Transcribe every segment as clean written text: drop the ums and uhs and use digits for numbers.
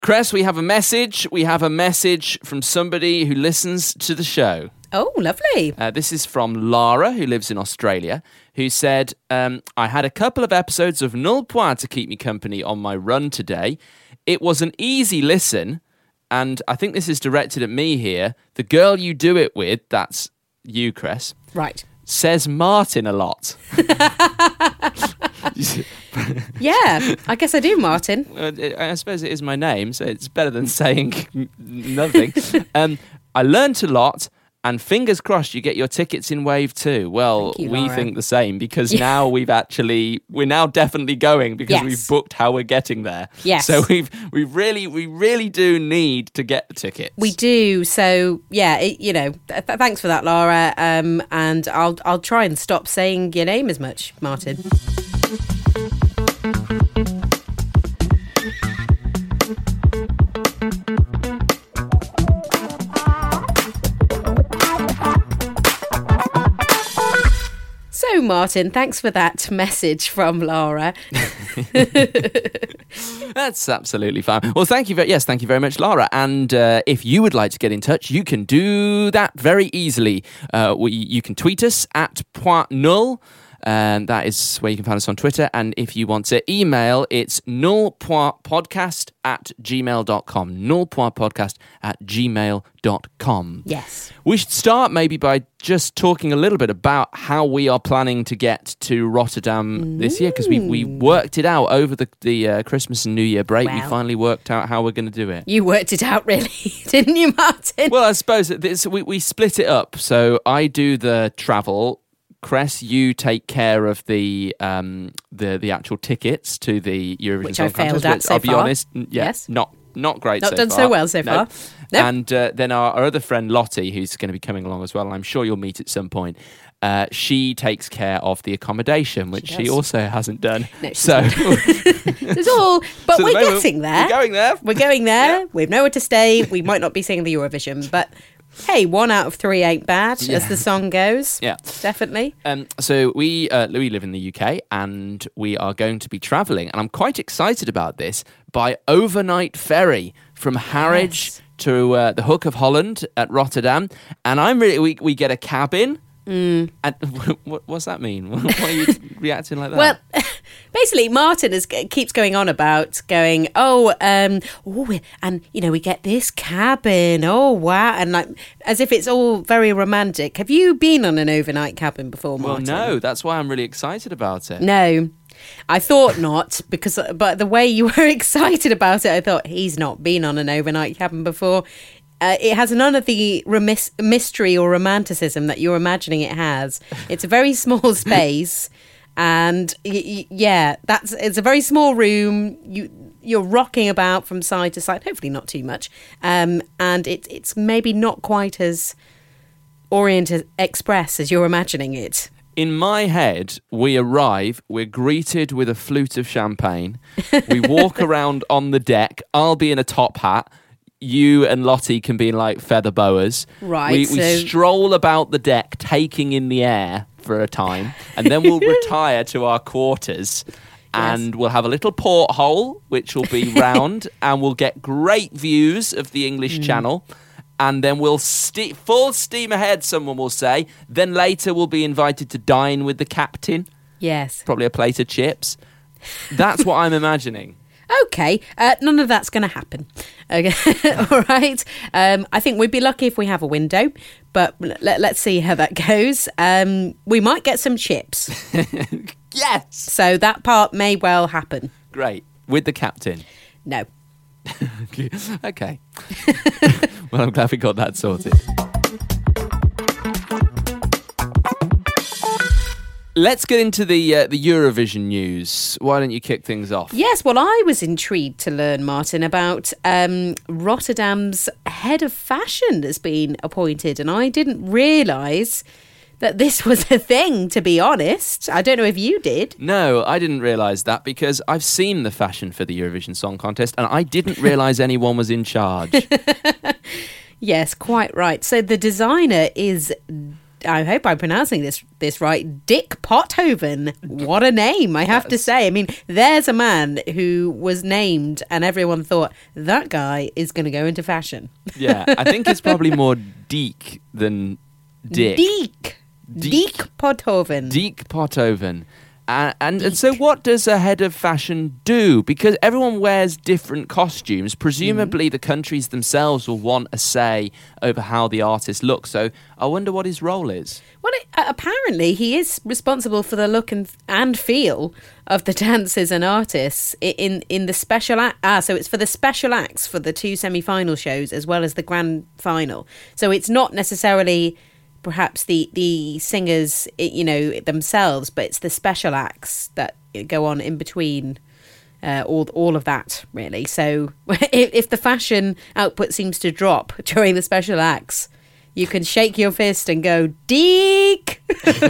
Cress, we have a message. We have a message from somebody who listens to the show. Oh, lovely. This is from Lara, who lives in Australia, who said, I had a couple of episodes of Null Point to keep me company on my run today. It was an easy listen, and I think this is directed at me here. The girl you do it with, that's you, Cress, Right. says Martin a lot. Yeah, I guess I do, Martin. I suppose it is my name, so it's better than saying nothing. I learnt a lot, and fingers crossed you get your tickets in Wave 2. Well, Thank you, we Laura. think the same, because now we're now definitely going, because Yes. we've booked how we're getting there. Yes. So we really do need to get the tickets. We do. So, yeah, thanks for that, Laura. And I'll try and stop saying your name as much, Martin. So, Martin, thanks for that message from Laura. That's absolutely fine. Well, thank you very much, Lara. And if you would like to get in touch, you can do that very easily. You can tweet us at Point Null. That is where you can find us on Twitter. And if you want to email, it's nullpointpodcast@gmail.com. nullpointpodcast@gmail.com. Yes. We should start maybe by just talking a little bit about how we are planning to get to Rotterdam this year, because we worked it out over the Christmas and New Year break. We Wow. finally worked out how we're going to do it. You worked it out, really, didn't you, Martin? Well, I suppose we split it up. So I do the travel. Cress, you take care of the actual tickets to the Eurovision Which Song I failed Contest, at which, so I'll be far. honest, Yes. not great. Not so done far. so well so No. far. No. And then our other friend Lottie, who's going to be coming along as well, and I'm sure you'll meet at some point. She takes care of the accommodation, which she does. also hasn't done. No, she's so It's all, but So at the we're moment, getting there. We're going there. We're going there. Yeah. We've nowhere to stay. We might not be singing the Eurovision, but hey, 1 out of 3 ain't bad, as the song goes. Yeah. Definitely. So we live in the UK, and we are going to be travelling, and I'm quite excited about this, by overnight ferry from Harwich Yes. to the Hook of Holland at Rotterdam, and we get a cabin. And what's that mean? Why are you reacting like that? Well, basically, Martin keeps going on about going, and we get this cabin. Oh, wow. And like, as if it's all very romantic. Have you been on an overnight cabin before, well, Martin? no, that's why I'm really excited about it. No, I thought not, but the way you were excited about it, I thought he's not been on an overnight cabin before. It has none of the mystery or romanticism that you're imagining it has. It's a very small space, and it's a very small room. You're rocking about from side to side, hopefully not too much, and it's maybe not quite as Orient Express as you're imagining it. In my head, we arrive, we're greeted with a flute of champagne, we walk around on the deck, I'll be in a top hat, you and Lottie can be in like feather boas. Right, We so- stroll about the deck, taking in the air for a time, and then we'll retire to our quarters. And we'll have a little porthole, which will be round, and we'll get great views of the English Channel. And then we'll full steam ahead, someone will say. Then later we'll be invited to dine with the captain. Yes. Probably a plate of chips. That's what I'm imagining. Okay, none of that's going to happen. Okay, all right. I think we'd be lucky if we have a window, but let's see how that goes. We might get some chips, Yes! so that part may well happen. Great. With the captain. No. Okay. Well, I'm glad we got that sorted. Let's get into the Eurovision news. Why don't you kick things off? Yes, well, I was intrigued to learn, Martin, about Rotterdam's head of fashion has been appointed, and I didn't realise that this was a thing, to be honest. I don't know if you did. No, I didn't realise that, because I've seen the fashion for the Eurovision Song Contest, and I didn't realise anyone was in charge. Yes, quite right. So the designer is I hope I'm pronouncing this right. Dick Pothoven. What a name, I have to say. I mean, there's a man who was named and everyone thought, that guy is going to go into fashion. Yeah, I think it's probably more Deke than Dick. Dick Pothoven. Dick Pothoven. And so what does a head of fashion do? Because everyone wears different costumes. Presumably the countries themselves will want a say over how the artist looks. So I wonder what his role is. Well, apparently he is responsible for the look and feel of the dancers and artists in the special act. So it's for the special acts for the 2 semi-final shows as well as the grand final. So it's not necessarily perhaps the singers, themselves, but it's the special acts that go on in between all of that, really. So if the fashion output seems to drop during the special acts, you can shake your fist and go, Deke!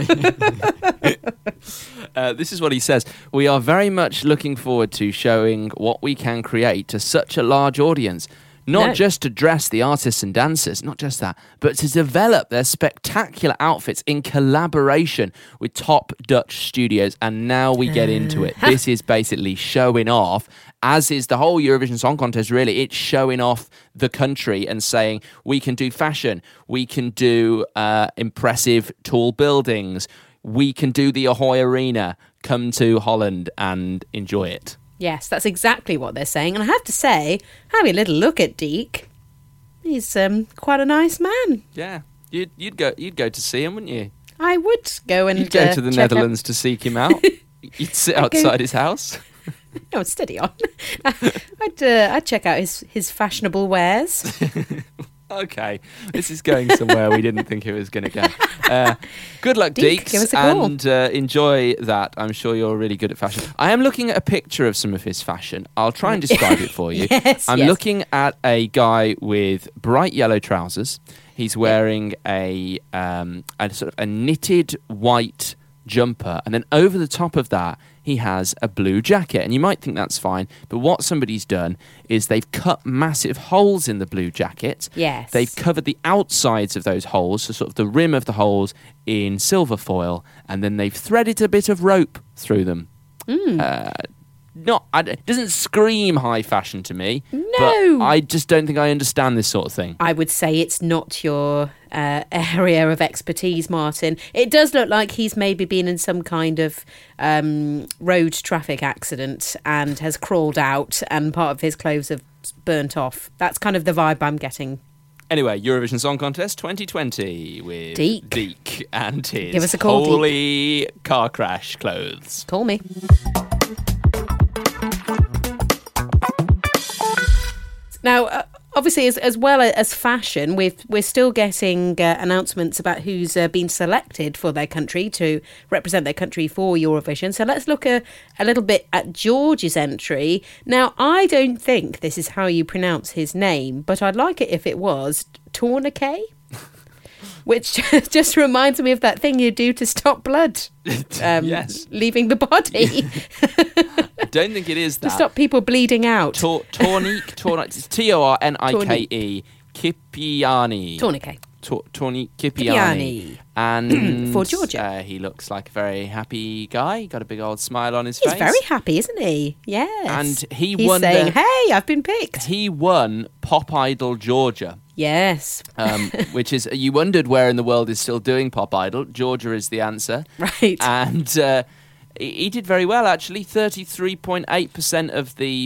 This is what he says. We are very much looking forward to showing what we can create to such a large audience. Not just to dress the artists and dancers, not just that, but to develop their spectacular outfits in collaboration with top Dutch studios. And now we get into it. This is basically showing off, as is the whole Eurovision Song Contest, really. It's showing off the country and saying, we can do fashion, we can do impressive tall buildings, we can do the Ahoy Arena. Come to Holland and enjoy it. Yes, that's exactly what they're saying. And I have to say, having a little look at Deke, he's quite a nice man. Yeah, you'd go to see him, wouldn't you? I would go and you'd go to the Netherlands to seek him out. You'd sit outside his house. No, steady on. I'd check out his fashionable wares. Okay, this is going somewhere we didn't think it was going to go. Good luck, Deke, give us a call. And enjoy that. I'm sure you're really good at fashion. I am looking at a picture of some of his fashion. I'll try and describe it for you. I'm looking at a guy with bright yellow trousers. He's wearing a sort of a knitted white jumper, and then over the top of that he has a blue jacket. And you might think that's fine, but what somebody's done is they've cut massive holes in the blue jacket. Yes. They've covered the outsides of those holes, so sort of the rim of the holes, in silver foil, and then they've threaded a bit of rope through them. It doesn't scream high fashion to me. No. But I just don't think I understand this sort of thing. I would say it's not your area of expertise, Martin. It does look like he's maybe been in some kind of road traffic accident and has crawled out and part of his clothes have burnt off. That's kind of the vibe I'm getting. Anyway, Eurovision Song Contest 2020 with Deke and his Give us a call, holy car crash clothes. Call me. Now, obviously, as well as fashion, we're still getting announcements about who's been selected for their country to represent their country for Eurovision. So let's look a little bit at George's entry. Now, I don't think this is how you pronounce his name, but I'd like it if it was Tourniquet, which just reminds me of that thing you do to stop blood yes. leaving the body. I don't think it is that. To stop people bleeding out. Tourniquet, Tornike, Kipiani. Tourniquet. Kipiani. And for Georgia. He looks like a very happy guy. Got a big old smile on his face. He's very happy, isn't he? Yes. And he's saying, hey, I've been picked. He won Pop Idol Georgia. Yes. Which is, you wondered where in the world is still doing Pop Idol. Georgia is the answer. Right. And he did very well, actually. 33.8% of the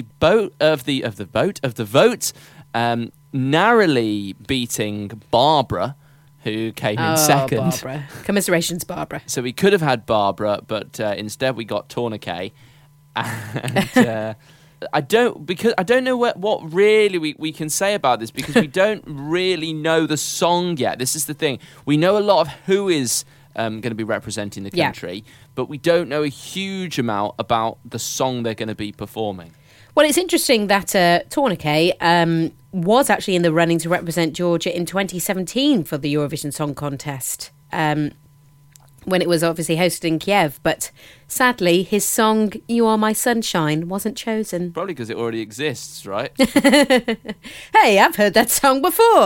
vote, narrowly beating Barbara, who came in second. Barbara. Commiserations, Barbara. So we could have had Barbara, but instead we got Tourniquet. And I don't know what really we can say about this, because we don't really know the song yet. This is the thing. We know a lot of who is going to be representing the country, but we don't know a huge amount about the song they're going to be performing. Well, it's interesting that Tourniquet was actually in the running to represent Georgia in 2017 for the Eurovision Song Contest, when it was obviously hosted in Kiev. But sadly, his song "You Are My Sunshine" wasn't chosen. Probably because it already exists, right? Hey, I've heard that song before.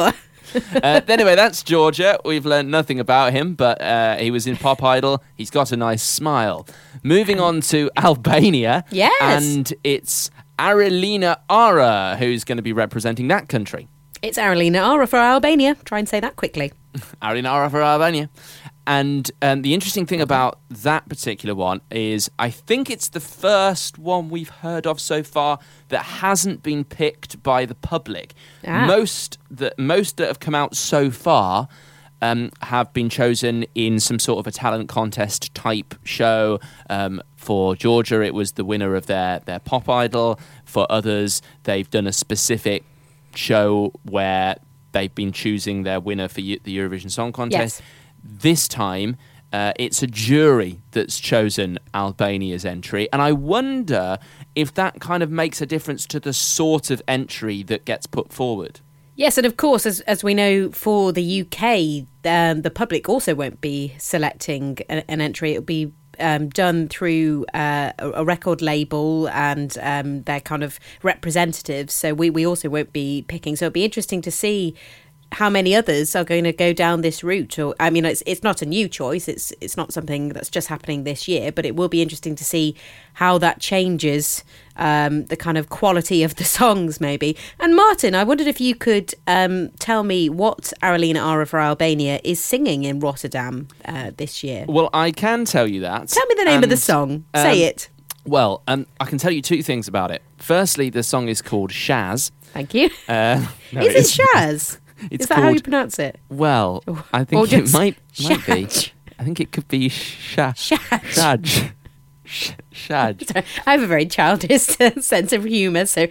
Anyway, that's Georgia. We've learned nothing about him, but he was in Pop Idol. He's got a nice smile. Moving on to Albania. Yes. And it's Arelina Ara who's going to be representing that country. It's Arelina Ara for Albania. Try and say that quickly. Arelina Ara for Albania. And the interesting thing about that particular one is I think it's the first one we've heard of so far that hasn't been picked by the public. Most that have come out so far have been chosen in some sort of a talent contest type show. For Georgia, it was the winner of their Pop Idol. For others, they've done a specific show where they've been choosing their winner for the Eurovision Song Contest. Yes. This time, it's a jury that's chosen Albania's entry. And I wonder if that kind of makes a difference to the sort of entry that gets put forward. Yes, and of course, as we know, for the UK, the public also won't be selecting an entry. It'll be done through a record label and their kind of representatives. So we also won't be picking. So it'll be interesting to see how many others are going to go down this route. Or I mean, it's not a new choice. It's not something that's just happening this year, but it will be interesting to see how that changes the kind of quality of the songs, maybe. And Martin, I wondered if you could tell me what Arelina Ara for Albania is singing in Rotterdam this year. Well, I can tell you that. Tell me the name of the song. Say it. Well, I can tell you two things about it. Firstly, the song is called Shaz. Thank you. No, is it Shaz? Is that how you pronounce it? Well, I think it might be. Shaj. I think it could be Shaj. Shaj. Sorry, I have a very childish sense of humour, so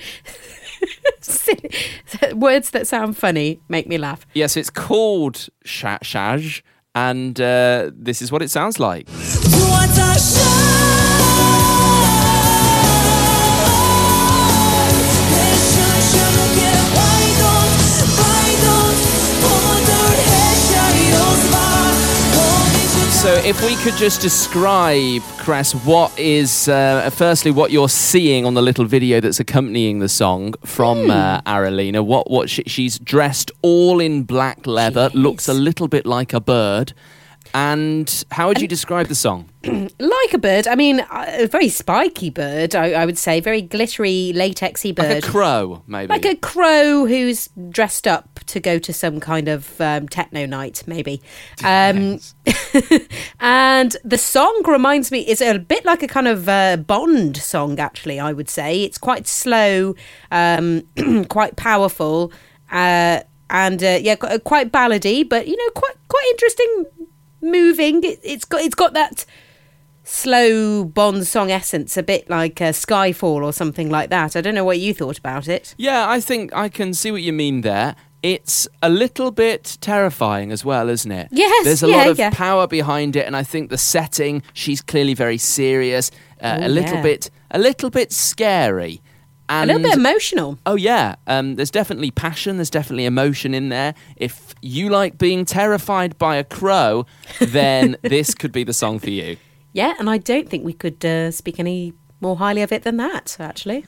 words that sound funny make me laugh. Yes, it's called Shaj, and this is what it sounds like. So if we could just describe, Cress, what is, firstly, what you're seeing on the little video that's accompanying the song from Arelina. What she's dressed all in black leather, looks a little bit like a bird. And how would you describe the song? Like a bird. I mean, a very spiky bird, I would say. Very glittery, latexy bird. Like a crow, maybe. Like a crow who's dressed up to go to some kind of techno night, maybe. And the song reminds me, it's a bit like a kind of Bond song, actually, I would say. It's quite slow, quite powerful, and quite ballady, but, you know, quite interesting, moving. It's got that slow Bond song essence, a bit like Skyfall or something like that. I don't know what you thought about it. Yeah, I think I can see what you mean there. It's a little bit terrifying as well, isn't it? Yes. There's a lot of power behind it, and I think the setting, she's clearly very serious, a little bit scary. And a little bit emotional. Oh, yeah. There's definitely passion. There's definitely emotion in there. If you like being terrified by a crow, then this could be the song for you. Yeah, and I don't think we could speak any more highly of it than that, actually.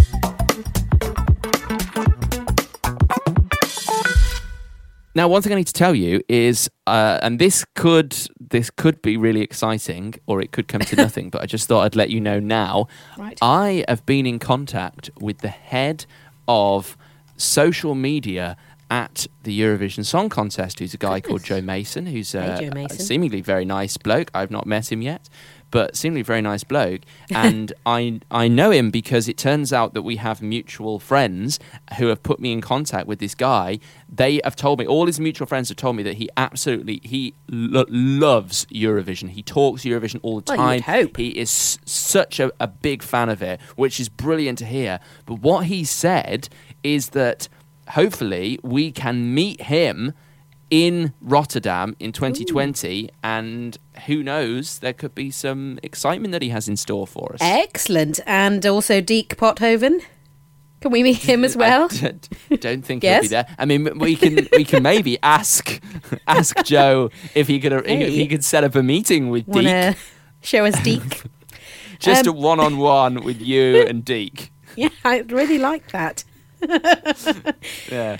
Now, one thing I need to tell you is, and this could be really exciting, or it could come to nothing, but I just thought I'd let you know now. Right. I have been in contact with the head of social media at the Eurovision Song Contest, who's a guy called Joe Mason, who's Joe Mason. a seemingly very nice bloke. I've not met him yet, but seemingly very nice bloke. And I know him because it turns out that we have mutual friends who have put me in contact with this guy. They have told me, all his mutual friends have told me that he absolutely, loves Eurovision. He talks Eurovision all the time. Well, you'd hope. He is such a big fan of it, which is brilliant to hear. But what he said is that hopefully we can meet him in Rotterdam in 2020. Ooh. And who knows, there could be some excitement that he has in store for us. Excellent. And also Deke Pothoven. Can we meet him as well? I don't think he'll be there. I mean, we can maybe ask Joe if he could set up a meeting with Deke. Show us Deke. Just a one-on-one with you and Deke. Yeah, I'd really like that. Yeah. But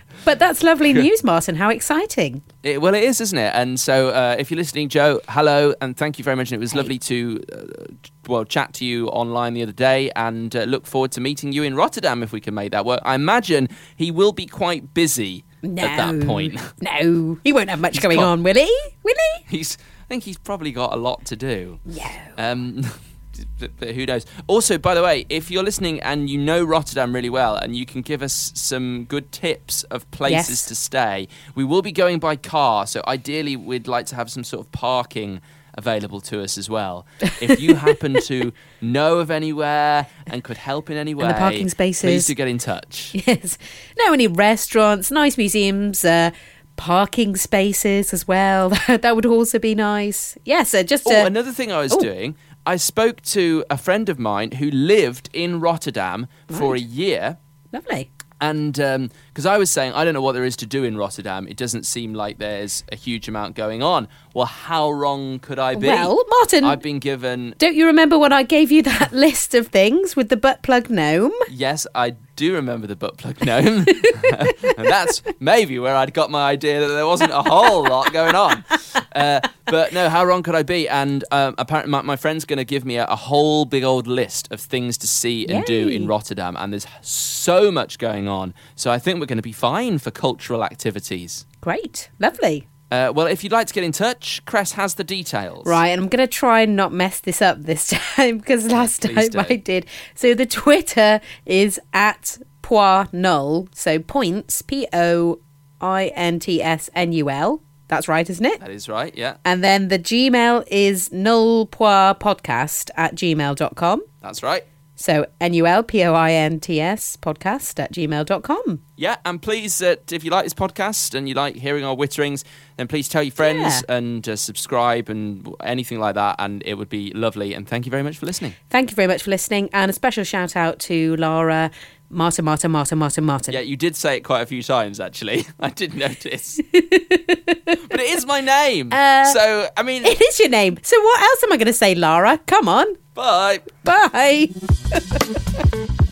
that's lovely news, Martin. How exciting. Well, it is, isn't it? And so if you're listening, Joe, hello, and thank you very much. And it was lovely to, chat to you online the other day, and look forward to meeting you in Rotterdam if we can make that work. I imagine he will be quite busy at that point. No, he won't have much going on, will he? Will he? I think he's probably got a lot to do. No. But who knows? Also, by the way, if you're listening and you know Rotterdam really well and you can give us some good tips of places to stay, we will be going by car. So ideally, we'd like to have some sort of parking available to us as well. If you happen to know of anywhere and could help in any way, and the parking spaces, please do get in touch. Yes. Know any restaurants, nice museums, parking spaces as well. That would also be nice. Yes, another thing I was doing, I spoke to a friend of mine who lived in Rotterdam for a year. Lovely. And because I was saying, I don't know what there is to do in Rotterdam. It doesn't seem like there's a huge amount going on. Well, how wrong could I be? Well, Martin, I've been given... Don't you remember when I gave you that list of things with the butt plug gnome? Yes, I do remember the butt plug gnome. And that's maybe where I'd got my idea that there wasn't a whole lot going on. But no, how wrong could I be? And apparently my friend's going to give me a whole big old list of things to see and do in Rotterdam. And there's so much going on. So I think we're going to be fine for cultural activities. Great. Lovely. Well, if you'd like to get in touch, Cress has the details. Right, and I'm going to try and not mess this up this time because last time I did. So the Twitter is at @pointnull. So points, POINTSNUL. That's right, isn't it? That is right, yeah. And then the Gmail is nullpoirpodcast@gmail.com. That's right. So NULPOINTS podcast@gmail.com. Yeah, and please, if you like this podcast and you like hearing our witterings, then please tell your friends and subscribe and anything like that, and it would be lovely. And thank you very much for listening. Thank you very much for listening, and a special shout out to Lara Martin. Yeah, you did say it quite a few times, actually. I did notice. But it is my name. So, I mean... It is your name. So what else am I going to say, Lara? Come on. Bye. Bye.